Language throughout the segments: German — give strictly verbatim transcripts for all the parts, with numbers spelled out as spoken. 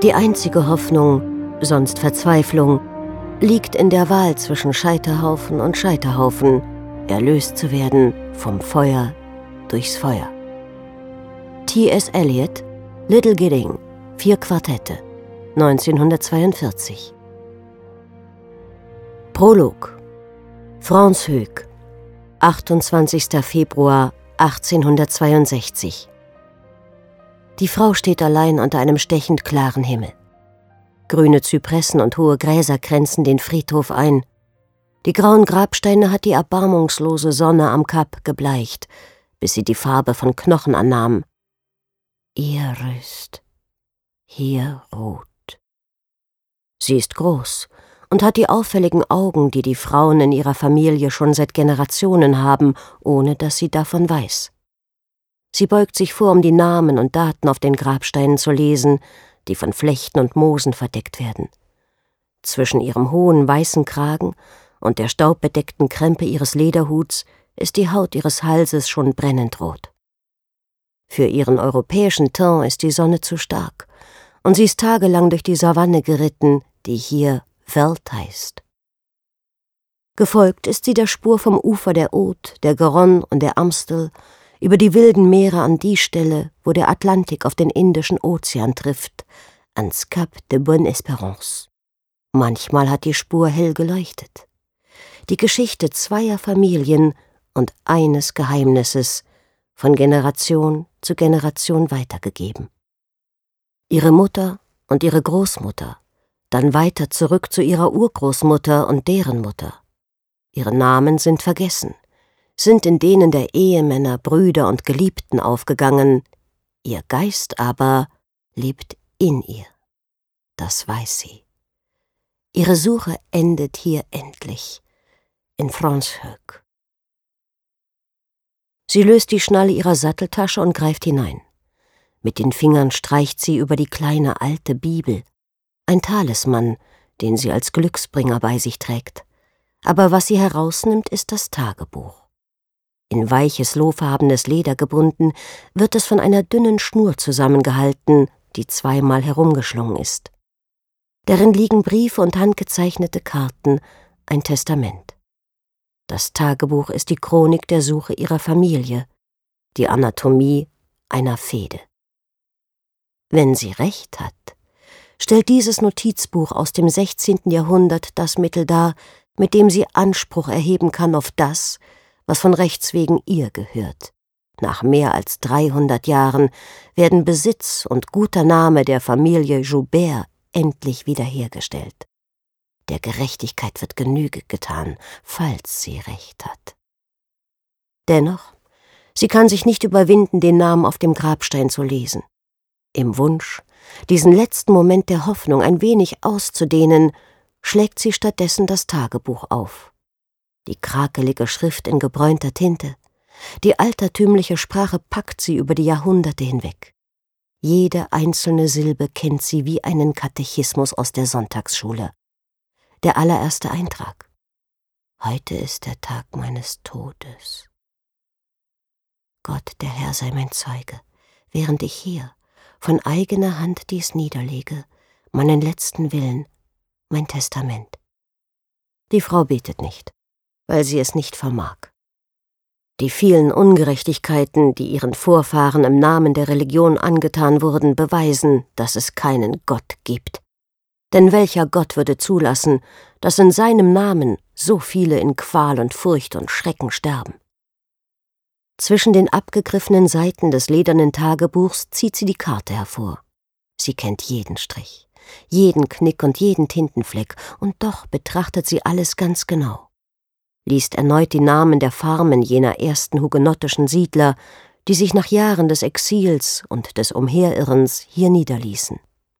Die einzige Hoffnung, sonst Verzweiflung, liegt in der Wahl zwischen Scheiterhaufen und Scheiterhaufen, erlöst zu werden vom Feuer durchs Feuer. T S Eliot, Little Gidding, vier Quartette, neunzehnhundertzweiundvierzig. Prolog. Franz Höck, achtundzwanzigster Februar achtzehnhundertzweiundsechzig. Die Frau steht allein unter einem stechend klaren Himmel. Grüne Zypressen und hohe Gräser kränzen den Friedhof ein. Die grauen Grabsteine hat die erbarmungslose Sonne am Kap gebleicht, bis sie die Farbe von Knochen annahm. Ihr Rüst, hier ruht. Sie ist groß und hat die auffälligen Augen, die die Frauen in ihrer Familie schon seit Generationen haben, ohne dass sie davon weiß. Sie beugt sich vor, um die Namen und Daten auf den Grabsteinen zu lesen, die von Flechten und Moosen verdeckt werden. Zwischen ihrem hohen weißen Kragen und der staubbedeckten Krempe ihres Lederhuts ist die Haut ihres Halses schon brennend rot. Für ihren europäischen Teint ist die Sonne zu stark, und sie ist tagelang durch die Savanne geritten, die hier Welt heißt. Gefolgt ist sie der Spur vom Ufer der Aude, der Garonne und der Amstel, über die wilden Meere an die Stelle, wo der Atlantik auf den Indischen Ozean trifft, ans Cap de Bonne-Espérance. Manchmal hat die Spur hell geleuchtet. Die Geschichte zweier Familien und eines Geheimnisses, von Generation zu Generation weitergegeben. Ihre Mutter und ihre Großmutter, dann weiter zurück zu ihrer Urgroßmutter und deren Mutter. Ihre Namen sind vergessen, sind in denen der Ehemänner, Brüder und Geliebten aufgegangen, ihr Geist aber lebt in ihr. Das weiß sie. Ihre Suche endet hier endlich, in Franz Höck. Sie löst die Schnalle ihrer Satteltasche und greift hinein. Mit den Fingern streicht sie über die kleine alte Bibel, ein Talisman, den sie als Glücksbringer bei sich trägt. Aber was sie herausnimmt, ist das Tagebuch. In weiches, lohfarbenes Leder gebunden, wird es von einer dünnen Schnur zusammengehalten, die zweimal herumgeschlungen ist. Darin liegen Briefe und handgezeichnete Karten, ein Testament. Das Tagebuch ist die Chronik der Suche ihrer Familie, die Anatomie einer Fehde. Wenn sie recht hat, stellt dieses Notizbuch aus dem sechzehnten Jahrhundert das Mittel dar, mit dem sie Anspruch erheben kann auf das, was von Rechts wegen ihr gehört. Nach mehr als dreihundert Jahren werden Besitz und guter Name der Familie Joubert endlich wiederhergestellt. Der Gerechtigkeit wird Genüge getan, falls sie recht hat. Dennoch, sie kann sich nicht überwinden, den Namen auf dem Grabstein zu lesen. Im Wunsch, diesen letzten Moment der Hoffnung ein wenig auszudehnen, schlägt sie stattdessen das Tagebuch auf. Die krakelige Schrift in gebräunter Tinte, die altertümliche Sprache packt sie über die Jahrhunderte hinweg. Jede einzelne Silbe kennt sie wie einen Katechismus aus der Sonntagsschule. Der allererste Eintrag: Heute ist der Tag meines Todes. Gott, der Herr, sei mein Zeuge, während ich hier von eigener Hand dies niederlege, meinen letzten Willen, mein Testament. Die Frau betet nicht, weil sie es nicht vermag. Die vielen Ungerechtigkeiten, die ihren Vorfahren im Namen der Religion angetan wurden, beweisen, dass es keinen Gott gibt. Denn welcher Gott würde zulassen, dass in seinem Namen so viele in Qual und Furcht und Schrecken sterben? Zwischen den abgegriffenen Seiten des ledernen Tagebuchs zieht sie die Karte hervor. Sie kennt jeden Strich, jeden Knick und jeden Tintenfleck, und doch betrachtet sie alles ganz genau. Liest erneut die Namen der Farmen jener ersten hugenottischen Siedler, die sich nach Jahren des Exils und des Umherirrens hier niederließen.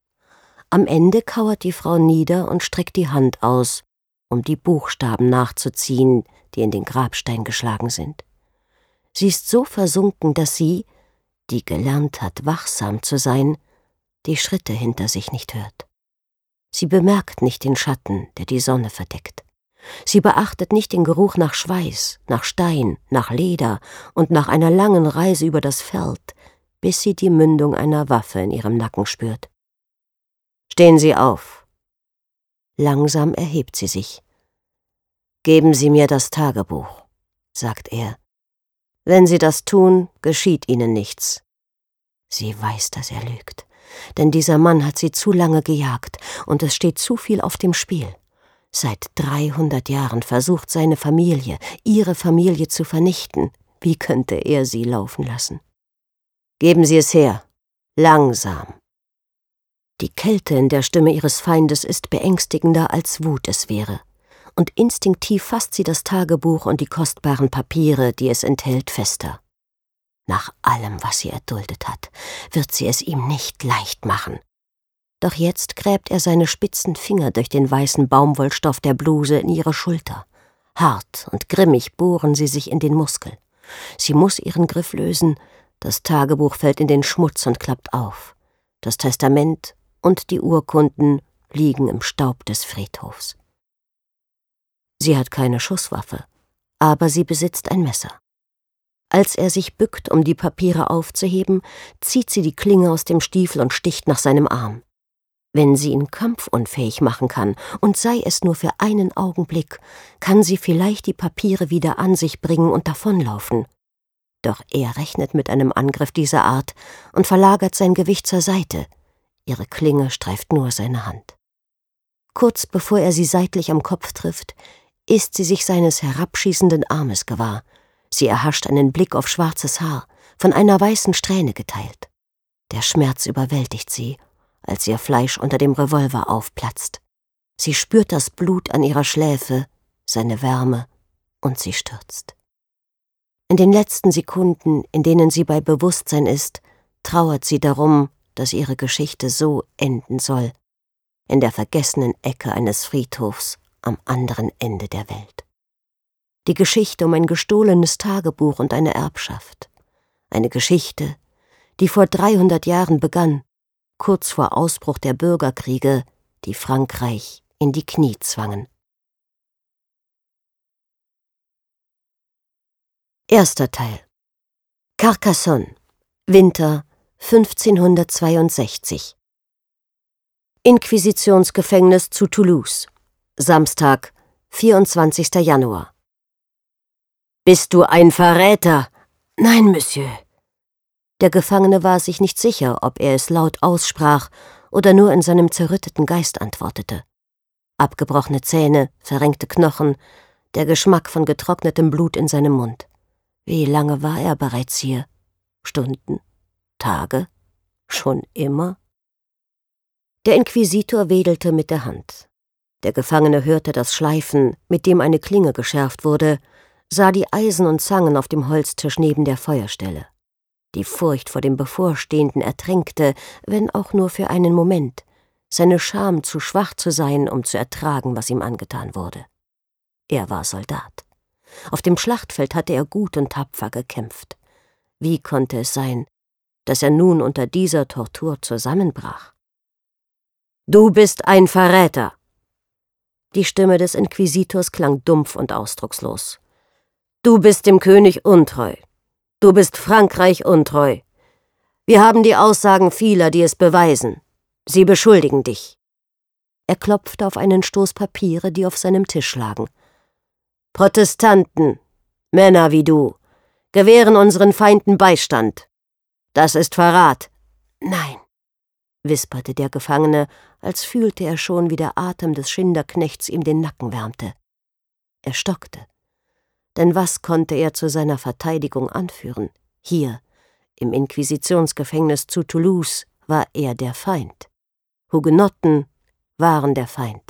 Am Ende kauert die Frau nieder und streckt die Hand aus, um die Buchstaben nachzuziehen, die in den Grabstein geschlagen sind. Sie ist so versunken, dass sie, die gelernt hat, wachsam zu sein, die Schritte hinter sich nicht hört. Sie bemerkt nicht den Schatten, der die Sonne verdeckt. Sie beachtet nicht den Geruch nach Schweiß, nach Stein, nach Leder und nach einer langen Reise über das Feld, bis sie die Mündung einer Waffe in ihrem Nacken spürt. Stehen Sie auf. Langsam erhebt sie sich. »Geben Sie mir das Tagebuch«, sagt er. »Wenn Sie das tun, geschieht Ihnen nichts.« Sie weiß, dass er lügt, denn dieser Mann hat sie zu lange gejagt und es steht zu viel auf dem Spiel. Seit dreihundert Jahren versucht seine Familie, ihre Familie zu vernichten. Wie könnte er sie laufen lassen? »Geben Sie es her. Langsam.« Die Kälte in der Stimme ihres Feindes ist beängstigender, als Wut es wäre. Und instinktiv fasst sie das Tagebuch und die kostbaren Papiere, die es enthält, fester. Nach allem, was sie erduldet hat, wird sie es ihm nicht leicht machen. Doch jetzt gräbt er seine spitzen Finger durch den weißen Baumwollstoff der Bluse in ihre Schulter. Hart und grimmig bohren sie sich in den Muskel. Sie muss ihren Griff lösen. Das Tagebuch fällt in den Schmutz und klappt auf. Das Testament und die Urkunden liegen im Staub des Friedhofs. Sie hat keine Schusswaffe, aber sie besitzt ein Messer. Als er sich bückt, um die Papiere aufzuheben, zieht sie die Klinge aus dem Stiefel und sticht nach seinem Arm. Wenn sie ihn kampfunfähig machen kann, und sei es nur für einen Augenblick, kann sie vielleicht die Papiere wieder an sich bringen und davonlaufen. Doch er rechnet mit einem Angriff dieser Art und verlagert sein Gewicht zur Seite. Ihre Klinge streift nur seine Hand. Kurz bevor er sie seitlich am Kopf trifft, ist sie sich seines herabschießenden Armes gewahr. Sie erhascht einen Blick auf schwarzes Haar, von einer weißen Strähne geteilt. Der Schmerz überwältigt sie, als ihr Fleisch unter dem Revolver aufplatzt. Sie spürt das Blut an ihrer Schläfe, seine Wärme, und sie stürzt. In den letzten Sekunden, in denen sie bei Bewusstsein ist, trauert sie darum, dass ihre Geschichte so enden soll, in der vergessenen Ecke eines Friedhofs am anderen Ende der Welt. Die Geschichte um ein gestohlenes Tagebuch und eine Erbschaft. Eine Geschichte, die vor dreihundert Jahren begann, kurz vor Ausbruch der Bürgerkriege, die Frankreich in die Knie zwangen. Erster Teil. Carcassonne, Winter fünfzehnhundertzweiundsechzig. Inquisitionsgefängnis zu Toulouse, Samstag, vierundzwanzigster Januar. »Bist du ein Verräter?« »Nein, Monsieur.« Der Gefangene war sich nicht sicher, ob er es laut aussprach oder nur in seinem zerrütteten Geist antwortete. Abgebrochene Zähne, verrenkte Knochen, der Geschmack von getrocknetem Blut in seinem Mund. Wie lange war er bereits hier? Stunden? Tage? Schon immer? Der Inquisitor wedelte mit der Hand. Der Gefangene hörte das Schleifen, mit dem eine Klinge geschärft wurde, sah die Eisen und Zangen auf dem Holztisch neben der Feuerstelle. Die Furcht vor dem Bevorstehenden ertränkte, wenn auch nur für einen Moment, seine Scham, zu schwach zu sein, um zu ertragen, was ihm angetan wurde. Er war Soldat. Auf dem Schlachtfeld hatte er gut und tapfer gekämpft. Wie konnte es sein, dass er nun unter dieser Tortur zusammenbrach? »Du bist ein Verräter!« Die Stimme des Inquisitors klang dumpf und ausdruckslos. »Du bist dem König untreu. Du bist Frankreich untreu. Wir haben die Aussagen vieler, die es beweisen. Sie beschuldigen dich.« Er klopfte auf einen Stoß Papiere, die auf seinem Tisch lagen. »Protestanten, Männer wie du, gewähren unseren Feinden Beistand. Das ist Verrat.« »Nein«, wisperte der Gefangene, als fühlte er schon, wie der Atem des Schinderknechts ihm den Nacken wärmte. Er stockte. Denn was konnte er zu seiner Verteidigung anführen? Hier, im Inquisitionsgefängnis zu Toulouse, war er der Feind. Hugenotten waren der Feind.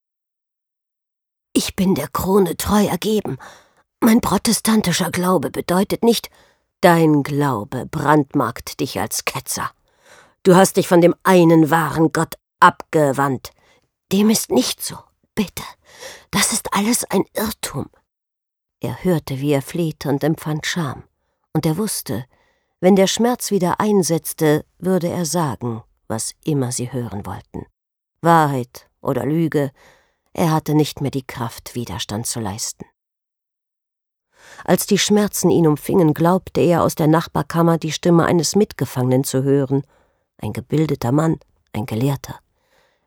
»Ich bin der Krone treu ergeben. Mein protestantischer Glaube bedeutet nicht...« »Dein Glaube brandmarkt dich als Ketzer. Du hast dich von dem einen wahren Gott abgewandt. Dem ist nicht so. Bitte, das ist alles ein Irrtum.« Er hörte, wie er flehte und empfand Scham. Und er wusste, wenn der Schmerz wieder einsetzte, würde er sagen, was immer sie hören wollten. Wahrheit oder Lüge, er hatte nicht mehr die Kraft, Widerstand zu leisten. Als die Schmerzen ihn umfingen, glaubte er, aus der Nachbarkammer die Stimme eines Mitgefangenen zu hören. Ein gebildeter Mann, ein Gelehrter.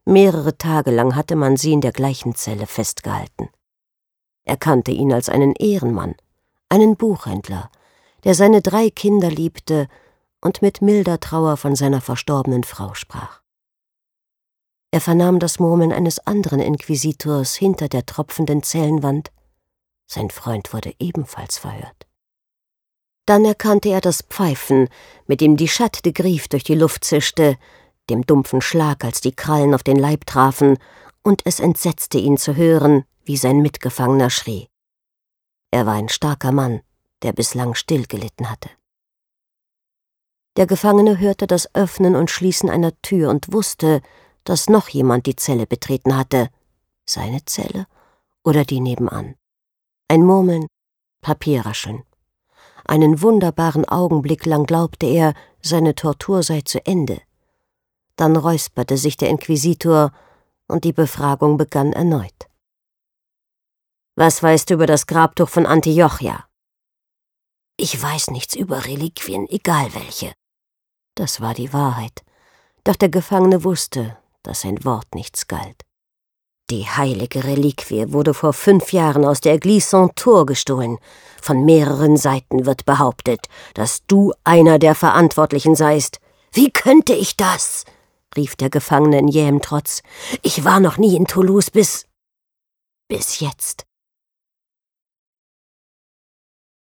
Mehrere Tage lang hatte man sie in der gleichen Zelle festgehalten. Er kannte ihn als einen Ehrenmann, einen Buchhändler, der seine drei Kinder liebte und mit milder Trauer von seiner verstorbenen Frau sprach. Er vernahm das Murmeln eines anderen Inquisitors hinter der tropfenden Zellenwand. Sein Freund wurde ebenfalls verhört. Dann erkannte er das Pfeifen, mit dem die Chatte de Gryphe durch die Luft zischte, dem dumpfen Schlag, als die Krallen auf den Leib trafen, und es entsetzte ihn zu hören, wie sein Mitgefangener schrie. Er war ein starker Mann, der bislang still gelitten hatte. Der Gefangene hörte das Öffnen und Schließen einer Tür und wusste, dass noch jemand die Zelle betreten hatte, seine Zelle oder die nebenan. Ein Murmeln, Papierrascheln. Einen wunderbaren Augenblick lang glaubte er, seine Tortur sei zu Ende. Dann räusperte sich der Inquisitor und die Befragung begann erneut. »Was weißt du über das Grabtuch von Antiochia?« »Ich weiß nichts über Reliquien, egal welche.« Das war die Wahrheit, doch der Gefangene wusste, dass sein Wort nichts galt. »Die heilige Reliquie wurde vor fünf Jahren aus der Église Saint-Thor gestohlen. Von mehreren Seiten wird behauptet, dass du einer der Verantwortlichen seist.« »Wie könnte ich das?« rief der Gefangene in jähem Trotz. »Ich war noch nie in Toulouse bis... bis jetzt.«